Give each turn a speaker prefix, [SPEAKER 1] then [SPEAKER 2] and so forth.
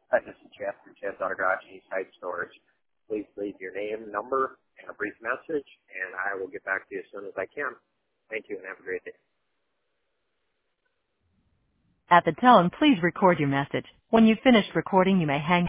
[SPEAKER 1] This is Jeff from Jeff's Auto Garage and East Side Storage. Please leave your name, number, and a brief message, and I will get back to you as soon as I can. Thank you, and have a great day.
[SPEAKER 2] At the tone, please record your message. When you've finished recording, you may hang